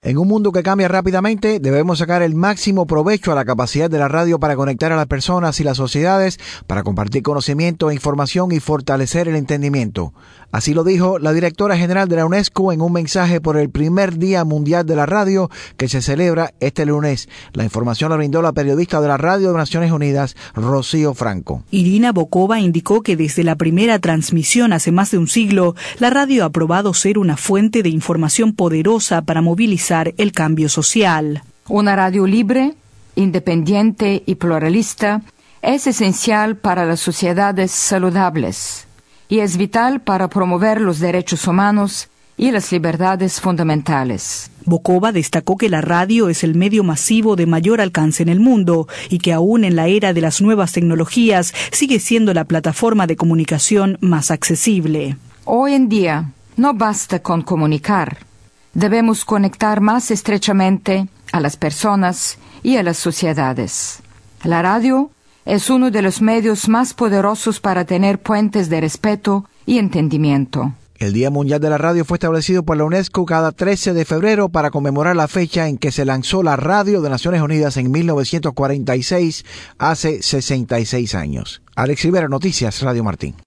En un mundo que cambia rápidamente, debemos sacar el máximo provecho a la capacidad de la radio para conectar a las personas y las sociedades, para compartir conocimiento e información y fortalecer el entendimiento. Así lo dijo la directora general de la UNESCO en un mensaje por el primer Día Mundial de la Radio que se celebra este lunes. La información la brindó la periodista de la Radio de Naciones Unidas, Rocío Franco. Irina Bokova indicó que desde la primera transmisión hace más de un siglo, la radio ha probado ser una fuente de información poderosa para movilizar el cambio social. Una radio libre, independiente y pluralista es esencial para las sociedades saludables y es vital para promover los derechos humanos y las libertades fundamentales. Bokova destacó que la radio es el medio masivo de mayor alcance en el mundo y que aún en la era de las nuevas tecnologías sigue siendo la plataforma de comunicación más accesible. Hoy en día no basta con comunicar. Debemos conectar más estrechamente a las personas y a las sociedades. La radio es uno de los medios más poderosos para tener puentes de respeto y entendimiento. El Día Mundial de la Radio fue establecido por la UNESCO cada 13 de febrero para conmemorar la fecha en que se lanzó la Radio de Naciones Unidas en 1946, hace 66 años. Alex Rivera, Noticias Radio Martín.